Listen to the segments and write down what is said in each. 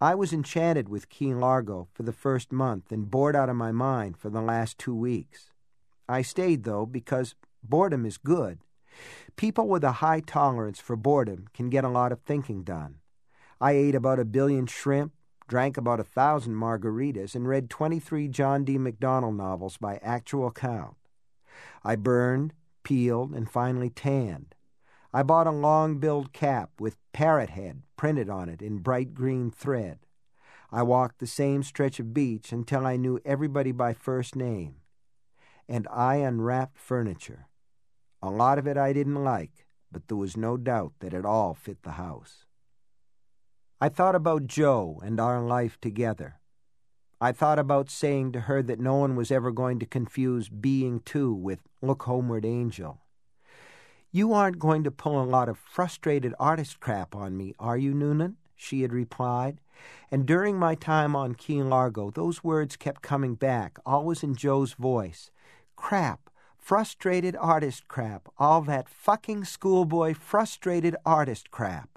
I was enchanted with Key Largo for the first month and bored out of my mind for the last 2 weeks. I stayed, though, because boredom is good. People with a high tolerance for boredom can get a lot of thinking done. I ate about 1 billion shrimp, drank about 1,000 margaritas, and read 23 John D. MacDonald novels by actual count. I burned, peeled, and finally tanned. I bought a long-billed cap with Parrot Head printed on it in bright green thread. I walked the same stretch of beach until I knew everybody by first name. And I unwrapped furniture. A lot of it I didn't like, but there was no doubt that it all fit the house. I thought about Jo and our life together. I thought about saying to her that no one was ever going to confuse being two with Look Homeward Angel. "You aren't going to pull a lot of frustrated artist crap on me, are you, Noonan?" she had replied. And during my time on Key Largo, those words kept coming back, always in Jo's voice. Crap, frustrated artist crap, all that fucking schoolboy frustrated artist crap.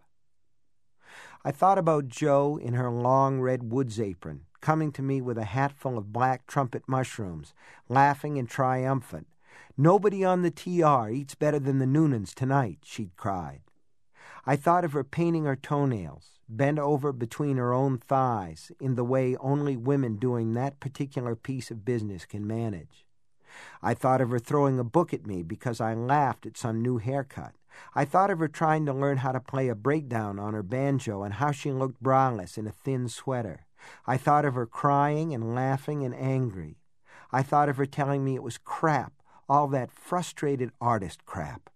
I thought about Jo in her long red woods apron, coming to me with a hatful of black trumpet mushrooms, laughing and triumphant. "Nobody on the TR eats better than the Noonans tonight," she'd cried. I thought of her painting her toenails, bent over between her own thighs, in the way only women doing that particular piece of business can manage. I thought of her throwing a book at me because I laughed at some new haircut. I thought of her trying to learn how to play a breakdown on her banjo and how she looked braless in a thin sweater. I thought of her crying and laughing and angry. I thought of her telling me it was crap, all that frustrated artist crap.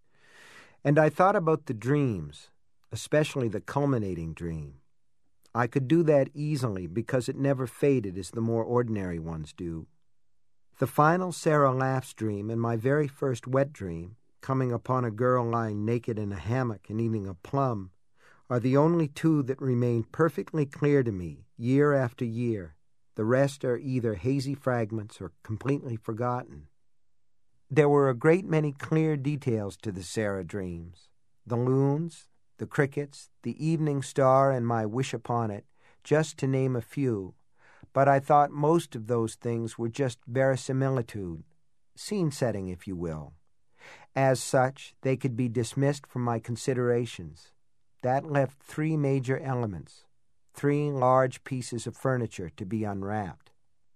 And I thought about the dreams, especially the culminating dream. I could do that easily because it never faded as the more ordinary ones do. The final Sarah Laughs dream and my very first wet dream, coming upon a girl lying naked in a hammock and eating a plum, are the only two that remain perfectly clear to me year after year. The rest are either hazy fragments or completely forgotten. There were a great many clear details to the Sarah dreams. The loons, the crickets, the evening star, and my wish upon it, just to name a few. But I thought most of those things were just verisimilitude, scene setting, if you will. As such, they could be dismissed from my considerations. That left 3 major elements, 3 large pieces of furniture to be unwrapped.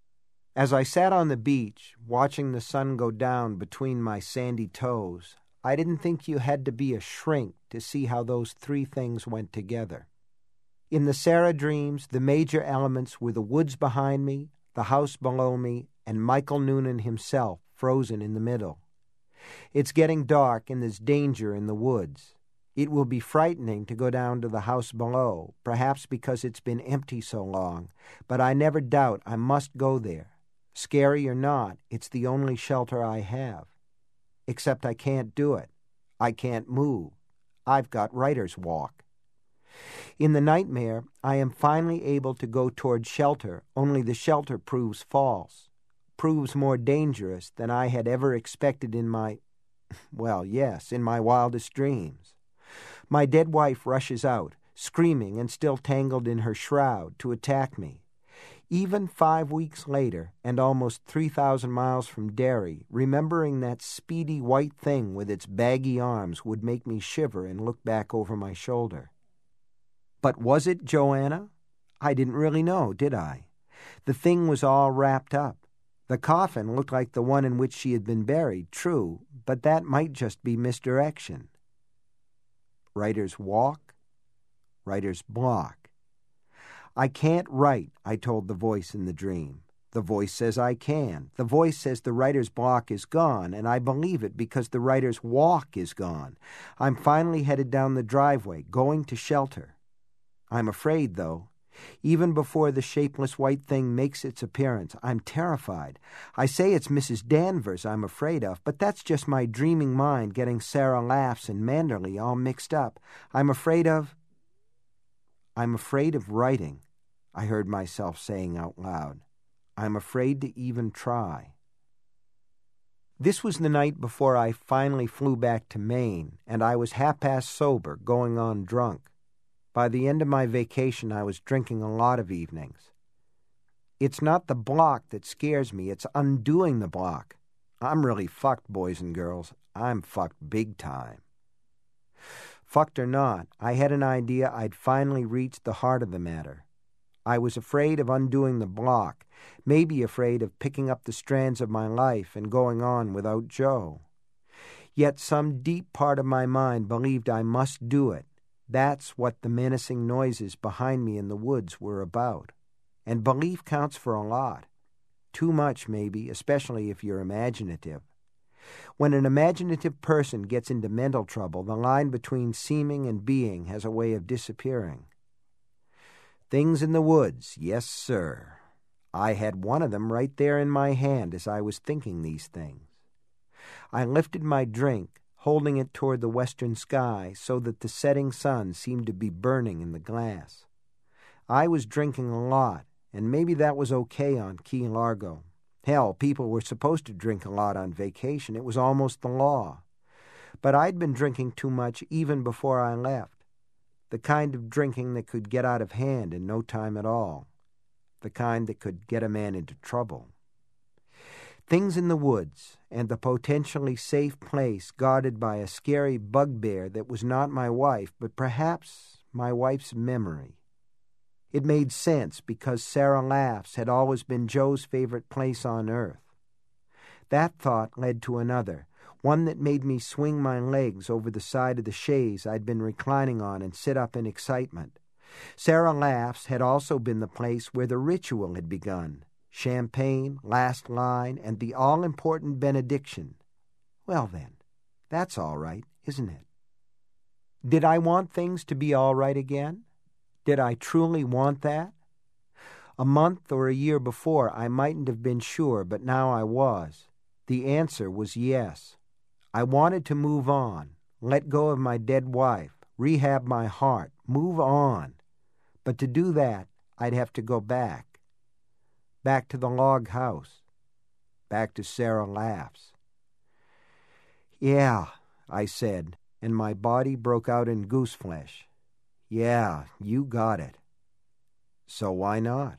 As I sat on the beach, watching the sun go down between my sandy toes, I didn't think you had to be a shrink to see how those 3 things went together. In the Sarah dreams, the major elements were the woods behind me, the house below me, and Michael Noonan himself frozen in the middle. It's getting dark and there's danger in the woods. It will be frightening to go down to the house below, perhaps because it's been empty so long, but I never doubt I must go there. Scary or not, it's the only shelter I have. Except I can't do it. I can't move. I've got writer's walk. In the nightmare, I am finally able to go toward shelter, only the shelter proves false, proves more dangerous than I had ever expected in my, well, yes, in my wildest dreams. My dead wife rushes out, screaming and still tangled in her shroud, to attack me. Even 5 weeks later, and almost 3,000 miles from Derry, remembering that speedy white thing with its baggy arms would make me shiver and look back over my shoulder. But was it Joanna? I didn't really know, did I? The thing was all wrapped up. The coffin looked like the one in which she had been buried, true, but that might just be misdirection. Writer's walk, writer's block. I can't write, I told the voice in the dream. The voice says I can. The voice says the writer's block is gone, and I believe it because the writer's walk is gone. I'm finally headed down the driveway, going to shelter. I'm afraid, though. Even before the shapeless white thing makes its appearance, I'm terrified. I say it's Mrs. Danvers I'm afraid of, but that's just my dreaming mind getting Sarah Laughs and Manderley all mixed up. I'm afraid of writing, I heard myself saying out loud. I'm afraid to even try. This was the night before I finally flew back to Maine, and I was half-past sober, going on drunk. By the end of my vacation, I was drinking a lot of evenings. It's not the block that scares me, it's undoing the block. I'm really fucked, boys and girls. I'm fucked big time. Fucked or not, I had an idea I'd finally reached the heart of the matter. I was afraid of undoing the block, maybe afraid of picking up the strands of my life and going on without Joe. Yet some deep part of my mind believed I must do it. That's what the menacing noises behind me in the woods were about. And belief counts for a lot. Too much, maybe, especially if you're imaginative. When an imaginative person gets into mental trouble, the line between seeming and being has a way of disappearing. Things in the woods, yes, sir. I had one of them right there in my hand as I was thinking these things. I lifted my drink, holding it toward the western sky so that the setting sun seemed to be burning in the glass. I was drinking a lot, and maybe that was okay on Key Largo. Hell, people were supposed to drink a lot on vacation. It was almost the law. But I'd been drinking too much even before I left. The kind of drinking that could get out of hand in no time at all. The kind that could get a man into trouble. Things in the woods, and the potentially safe place guarded by a scary bugbear that was not my wife, but perhaps my wife's memory. It made sense because Sarah Laughs had always been Joe's favorite place on earth. That thought led to another, one that made me swing my legs over the side of the chaise I'd been reclining on and sit up in excitement. Sarah Laughs had also been the place where the ritual had begun. Champagne, last line, and the all-important benediction. Well then, that's all right, isn't it? Did I want things to be all right again? Did I truly want that? A month or a year before, I mightn't have been sure, but now I was. The answer was yes. I wanted to move on, let go of my dead wife, rehab my heart, move on. But to do that, I'd have to go back. Back to the log house. Back to Sarah Laughs. Yeah, I said, and my body broke out in gooseflesh. Yeah, you got it. So why not?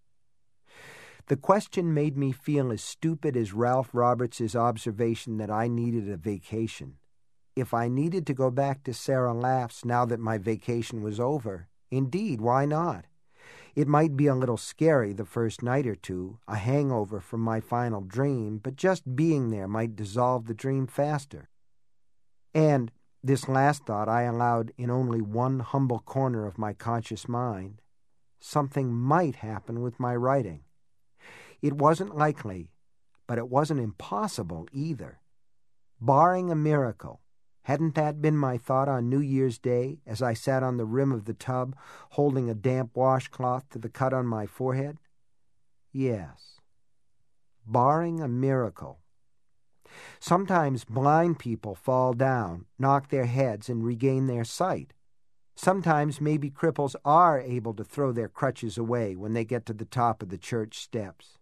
The question made me feel as stupid as Ralph Roberts' observation that I needed a vacation. If I needed to go back to Sarah Laughs now that my vacation was over, indeed, why not? It might be a little scary the first night or two, a hangover from my final dream, but just being there might dissolve the dream faster. And this last thought I allowed in only one humble corner of my conscious mind. Something might happen with my writing. It wasn't likely, but it wasn't impossible either. Barring a miracle, hadn't that been my thought on New Year's Day as I sat on the rim of the tub, holding a damp washcloth to the cut on my forehead? Yes. Barring a miracle. Sometimes blind people fall down, knock their heads, and regain their sight. Sometimes maybe cripples are able to throw their crutches away when they get to the top of the church steps.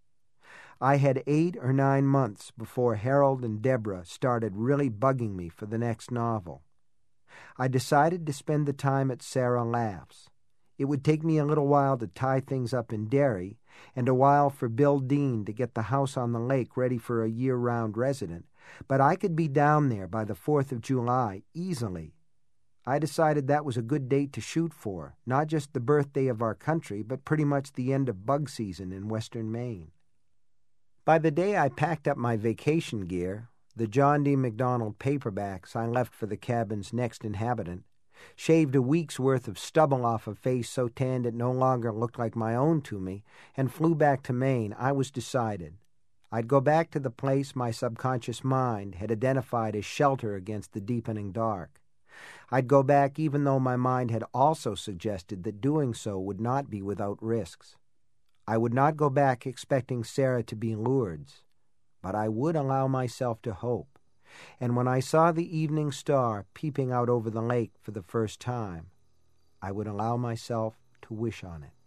I had 8 or 9 months before Harold and Deborah started really bugging me for the next novel. I decided to spend the time at Sarah Laughs. It would take me a little while to tie things up in Derry, and a while for Bill Dean to get the house on the lake ready for a year-round resident, but I could be down there by the 4th of July easily. I decided that was a good date to shoot for, not just the birthday of our country, but pretty much the end of bug season in western Maine. By the day I packed up my vacation gear, the John D. MacDonald paperbacks I left for the cabin's next inhabitant, shaved a week's worth of stubble off a face so tanned it no longer looked like my own to me, and flew back to Maine, I was decided. I'd go back to the place my subconscious mind had identified as shelter against the deepening dark. I'd go back even though my mind had also suggested that doing so would not be without risks. I would not go back expecting Sarah to be Lourdes, but I would allow myself to hope. And when I saw the evening star peeping out over the lake for the first time, I would allow myself to wish on it.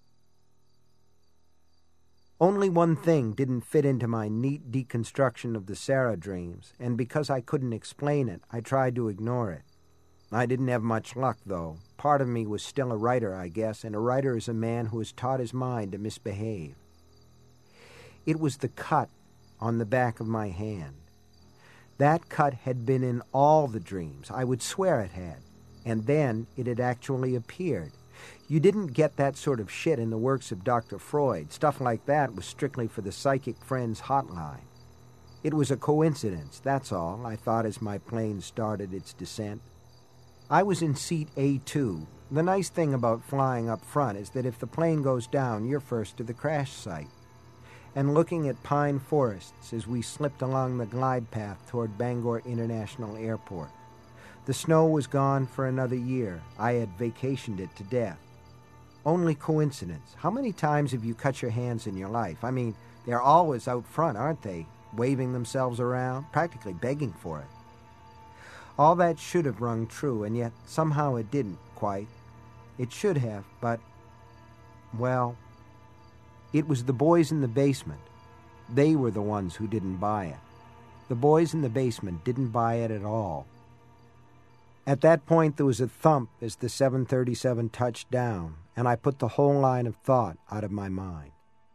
Only one thing didn't fit into my neat deconstruction of the Sarah dreams, and because I couldn't explain it, I tried to ignore it. I didn't have much luck, though. Part of me was still a writer, I guess, and a writer is a man who has taught his mind to misbehave. It was the cut on the back of my hand. That cut had been in all the dreams. I would swear it had. And then it had actually appeared. You didn't get that sort of shit in the works of Dr. Freud. Stuff like that was strictly for the Psychic Friends hotline. It was a coincidence, that's all, I thought as my plane started its descent. I was in seat A2. The nice thing about flying up front is that if the plane goes down, you're first to the crash site. And looking at pine forests as we slipped along the glide path toward Bangor International Airport. The snow was gone for another year. I had vacationed it to death. Only coincidence. How many times have you cut your hands in your life? I mean, they're always out front, aren't they? Waving themselves around, practically begging for it. All that should have rung true, and yet somehow it didn't quite. It should have, but, well, it was the boys in the basement. They were the ones who didn't buy it. The boys in the basement didn't buy it at all. At that point, there was a thump as the 737 touched down, and I put the whole line of thought out of my mind.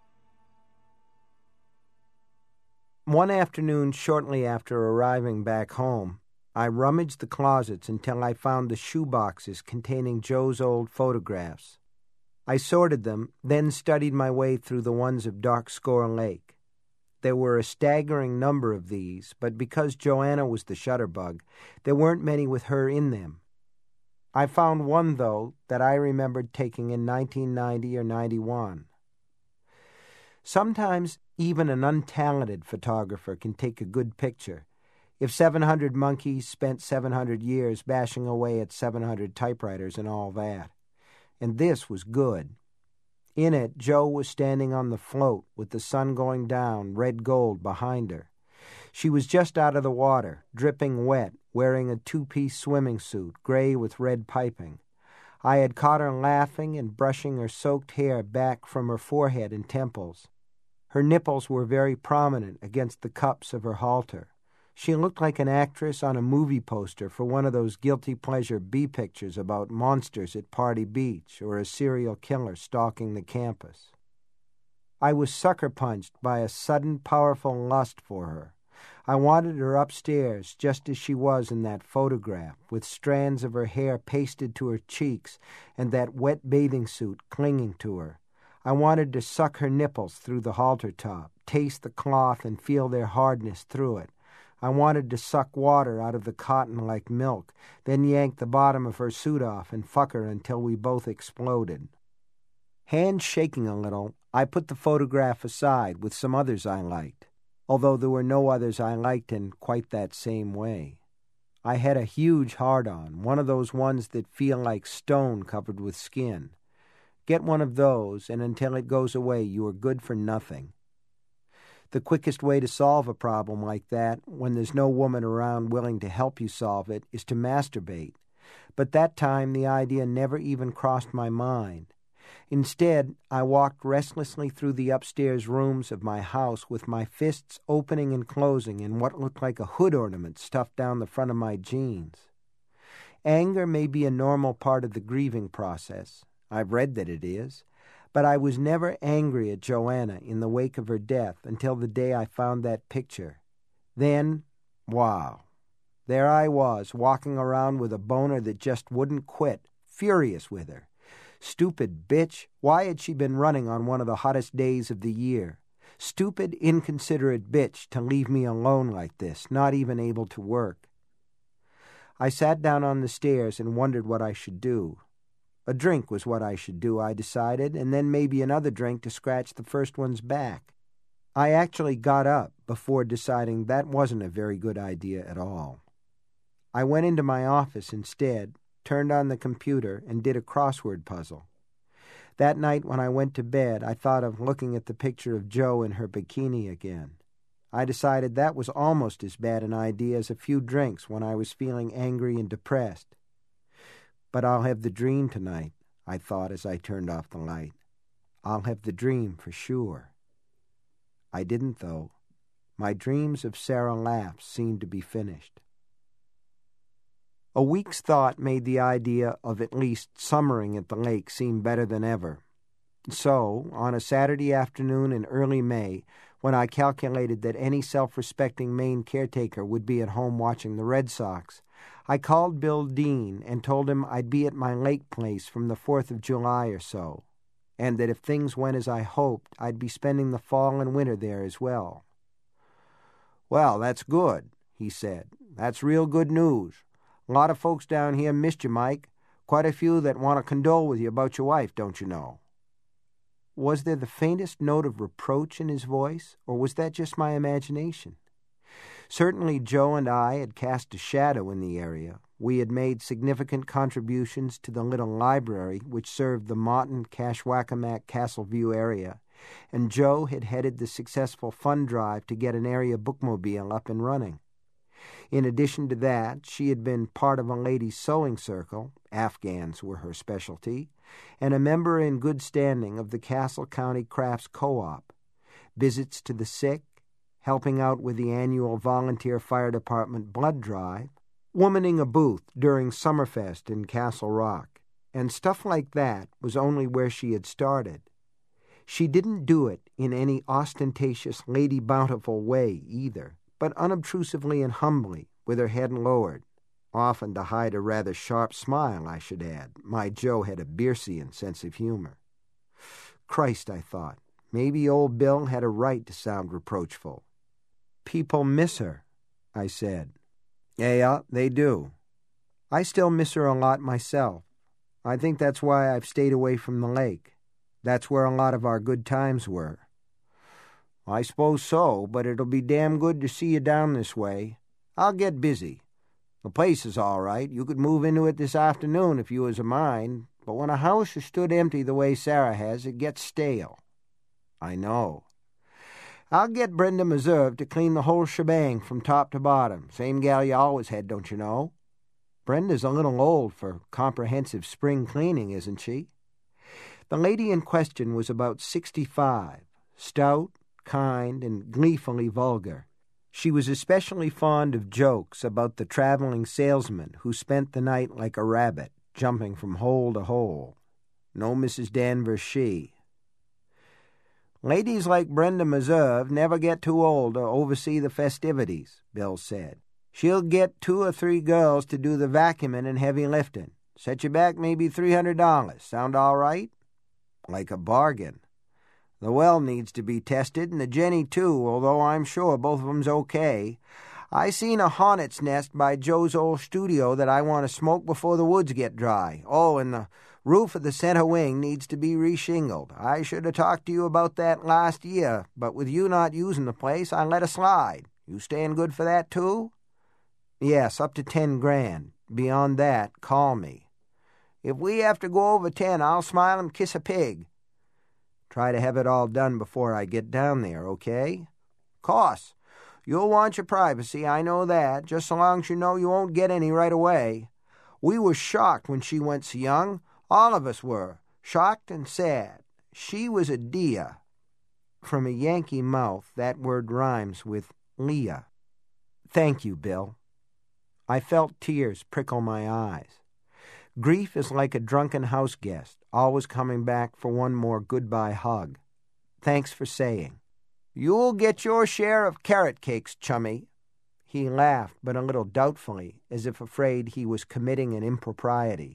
One afternoon shortly after arriving back home, I rummaged the closets until I found the shoe boxes containing Joe's old photographs. I sorted them, then studied my way through the ones of Dark Score Lake. There were a staggering number of these, but because Joanna was the shutterbug, there weren't many with her in them. I found one, though, that I remembered taking in 1990 or 91. Sometimes even an untalented photographer can take a good picture. If 700 monkeys spent 700 years bashing away at 700 typewriters and all that. And this was good. In it, Joe was standing on the float with the sun going down, red gold behind her. She was just out of the water, dripping wet, wearing a two-piece swimming suit, gray with red piping. I had caught her laughing and brushing her soaked hair back from her forehead and temples. Her nipples were very prominent against the cups of her halter. She looked like an actress on a movie poster for one of those guilty pleasure B pictures about monsters at Party Beach or a serial killer stalking the campus. I was sucker-punched by a sudden, powerful lust for her. I wanted her upstairs just as she was in that photograph, with strands of her hair pasted to her cheeks and that wet bathing suit clinging to her. I wanted to suck her nipples through the halter top, taste the cloth and feel their hardness through it. I wanted to suck water out of the cotton like milk, then yank the bottom of her suit off and fuck her until we both exploded. Hands shaking a little, I put the photograph aside with some others I liked, although there were no others I liked in quite that same way. I had a huge hard-on, one of those ones that feel like stone covered with skin. Get one of those, and until it goes away, you are good for nothing. The quickest way to solve a problem like that, when there's no woman around willing to help you solve it, is to masturbate. But that time the idea never even crossed my mind. Instead, I walked restlessly through the upstairs rooms of my house with my fists opening and closing in what looked like a hood ornament stuffed down the front of my jeans. Anger may be a normal part of the grieving process. I've read that it is. But I was never angry at Joanna in the wake of her death until the day I found that picture. Then, wow. There I was, walking around with a boner that just wouldn't quit, furious with her. Stupid bitch, why had she been running on one of the hottest days of the year? Stupid, inconsiderate bitch to leave me alone like this, not even able to work. I sat down on the stairs and wondered what I should do. A drink was what I should do, I decided, and then maybe another drink to scratch the first one's back. I actually got up before deciding that wasn't a very good idea at all. I went into my office instead, turned on the computer, and did a crossword puzzle. That night when I went to bed, I thought of looking at the picture of Joe in her bikini again. I decided that was almost as bad an idea as a few drinks when I was feeling angry and depressed. But I'll have the dream tonight, I thought as I turned off the light. I'll have the dream for sure. I didn't, though. My dreams of Sarah Lapps seemed to be finished. A week's thought made the idea of at least summering at the lake seem better than ever. So, on a Saturday afternoon in early May, when I calculated that any self-respecting Maine caretaker would be at home watching the Red Sox, I called Bill Dean and told him I'd be at my lake place from the 4th of July or so, and that if things went as I hoped, I'd be spending the fall and winter there as well. "Well, that's good," he said. "That's real good news. A lot of folks down here missed you, Mike. Quite a few that want to condole with you about your wife, don't you know?" Was there the faintest note of reproach in his voice, or was that just my imagination? Certainly Joe and I had cast a shadow in the area. We had made significant contributions to the little library which served the Maughton, Cashwackamak, Castleview area, and Joe had headed the successful fund drive to get an area bookmobile up and running. In addition to that, she had been part of a ladies' sewing circle, Afghans were her specialty, and a member in good standing of the Castle County Crafts Co-op. Visits to the sick, helping out with the annual volunteer fire department blood drive, womaning a booth during Summerfest in Castle Rock, and stuff like that was only where she had started. She didn't do it in any ostentatious Lady Bountiful way either, but unobtrusively and humbly, with her head lowered, often to hide a rather sharp smile, I should add. My Joe had a Biercean sense of humor. Christ, I thought, maybe old Bill had a right to sound reproachful. "People miss her," I said. "Yeah, they do. I still miss her a lot myself. I think that's why I've stayed away from the lake. That's where a lot of our good times were." "I suppose so, but it'll be damn good to see you down this way. I'll get busy. The place is all right. You could move into it this afternoon if you was a mind, but when a house has stood empty the way Sarah has, it gets stale." "I know." "I'll get Brenda Meserve to clean the whole shebang from top to bottom. Same gal you always had, don't you know?" "Brenda's a little old for comprehensive spring cleaning, isn't she?" The lady in question was about 65, stout, kind, and gleefully vulgar. She was especially fond of jokes about the traveling salesman who spent the night like a rabbit, jumping from hole to hole. No Mrs. Danvers, she. "Ladies like Brenda Meserve never get too old to oversee the festivities," Bill said. "She'll get 2 or 3 girls to do the vacuuming and heavy lifting. Set you back maybe $300. Sound all right?" "Like a bargain." "The well needs to be tested, and the Jenny too, although I'm sure both of 'em's okay. I seen a hornet's nest by Joe's old studio that I want to smoke before the woods get dry. Oh, and the roof of the center wing needs to be reshingled. I should have talked to you about that last year, but with you not using the place, I let it slide. You staying good for that too?" "Yes, up to 10 grand. Beyond that, call me." "If we have to go over 10, I'll smile and kiss a pig." "Try to have it all done before I get down there, okay?" "Course. You'll want your privacy, I know that, just so long as you know you won't get any right away. We were shocked when she went so young. All of us were. Shocked and sad. She was a dear." From a Yankee mouth, that word rhymes with Leah. "Thank you, Bill." I felt tears prickle my eyes. Grief is like a drunken house guest, always coming back for one more goodbye hug. Thanks for saying. "You'll get your share of carrot cakes, chummy." He laughed, but a little doubtfully, as if afraid he was committing an impropriety.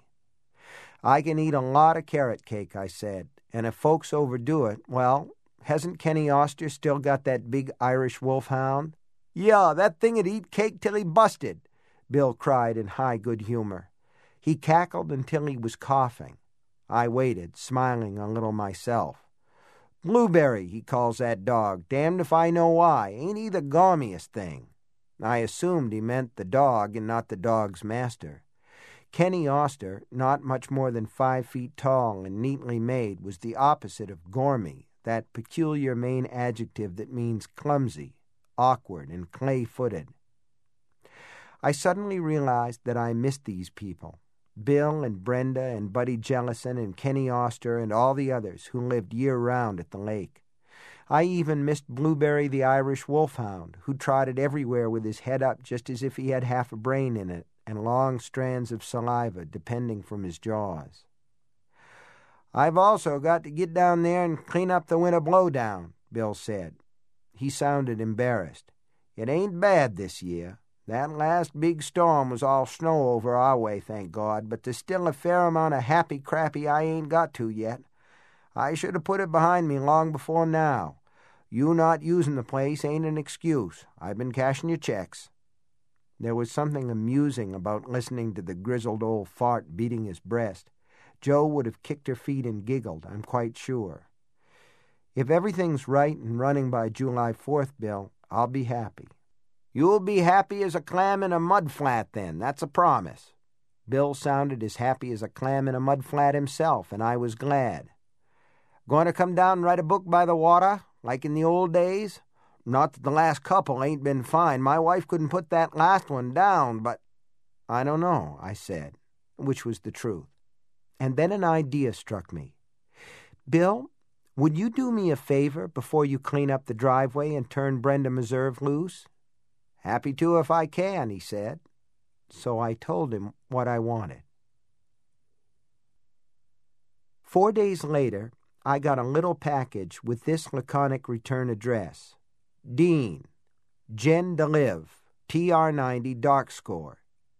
"I can eat a lot of carrot cake," I said, "and if folks overdo it, well, hasn't Kenny Oster still got that big Irish wolfhound?" "Yeah, that thing'd eat cake till he busted," Bill cried in high good humor. He cackled until he was coughing. I waited, smiling a little myself. "Blueberry, he calls that dog. Damned if I know why. Ain't he the gaumiest thing?" I assumed he meant the dog and not the dog's master. Kenny Oster, not much more than 5 feet tall and neatly made, was the opposite of gormy, that peculiar Maine adjective that means clumsy, awkward, and clay-footed. I suddenly realized that I missed these people. Bill and Brenda and Buddy Jellison and Kenny Oster and all the others who lived year-round at the lake. I even missed Blueberry the Irish wolfhound, who trotted everywhere with his head up just as if he had half a brain in it, and long strands of saliva depending from his jaws. "I've also got to get down there and clean up the winter blowdown," Bill said. He sounded embarrassed. "It ain't bad this year. That last big storm was all snow over our way, thank God, but there's still a fair amount of happy crappy I ain't got to yet. I should have put it behind me long before now. You not using the place ain't an excuse. I've been cashing your checks." There was something amusing about listening to the grizzled old fart beating his breast. Joe would have kicked her feet and giggled, I'm quite sure. "If everything's right and running by July 4th, Bill, I'll be happy." "You'll be happy as a clam in a mud flat, then. That's a promise." Bill sounded as happy as a clam in a mud flat himself, and I was glad. "Going to come down and write a book by the water, like in the old days? Not that the last couple ain't been fine. My wife couldn't put that last one down, but—" "I don't know," I said, which was the truth. And then an idea struck me. "Bill, would you do me a favor before you clean up the driveway and turn Brenda Meserve loose?" "Happy to if I can," he said. So I told him what I wanted. 4 days later, I got a little package with this laconic return address. Dean, Jen DeLive, TR90 Dark Score.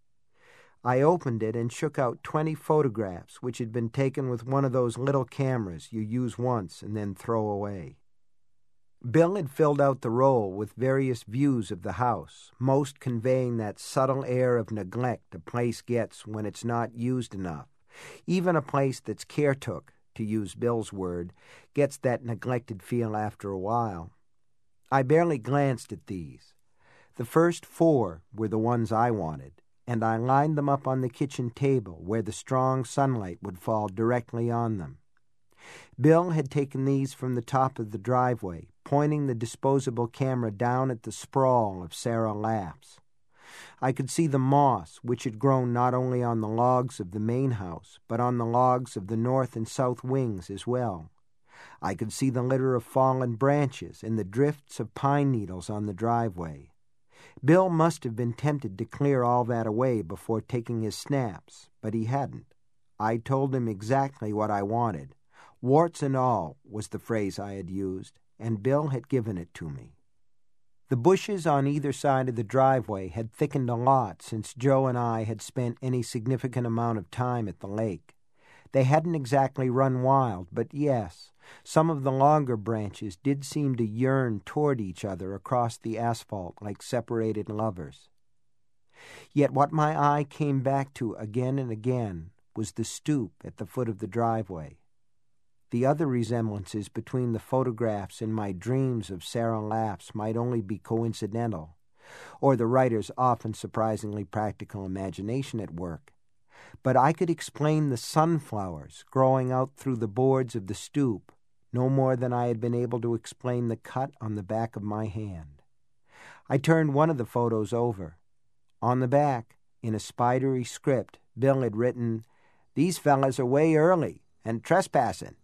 I opened it and shook out 20 photographs which had been taken with one of those little cameras you use once and then throw away. Bill had filled out the roll with various views of the house, most conveying that subtle air of neglect a place gets when it's not used enough. Even a place that's care-took, to use Bill's word, gets that neglected feel after a while. I barely glanced at these. The first 4 were the ones I wanted, and I lined them up on the kitchen table where the strong sunlight would fall directly on them. Bill had taken these from the top of the driveway, pointing the disposable camera down at the sprawl of Sarah Laps. I could see the moss, which had grown not only on the logs of the main house, but on the logs of the north and south wings as well. I could see the litter of fallen branches and the drifts of pine needles on the driveway. Bill must have been tempted to clear all that away before taking his snaps, but he hadn't. I told him exactly what I wanted. Warts and all was the phrase I had used, and Bill had given it to me. The bushes on either side of the driveway had thickened a lot since Joe and I had spent any significant amount of time at the lake. They hadn't exactly run wild, but yes, some of the longer branches did seem to yearn toward each other across the asphalt like separated lovers. Yet what my eye came back to again and again was the stoop at the foot of the driveway. The other resemblances between the photographs and my dreams of Sarah Laps might only be coincidental, or the writer's often surprisingly practical imagination at work. But I could explain the sunflowers growing out through the boards of the stoop no more than I had been able to explain the cut on the back of my hand. I turned one of the photos over. On the back, in a spidery script, Bill had written, "These fellas are way early and trespassing."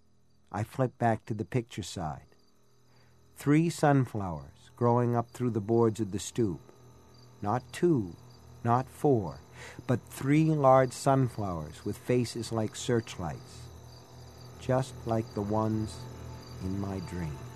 I flipped back to the picture side. 3 sunflowers growing up through the boards of the stoop. Not 2, not 4, but 3 large sunflowers with faces like searchlights, just like the ones in my dream.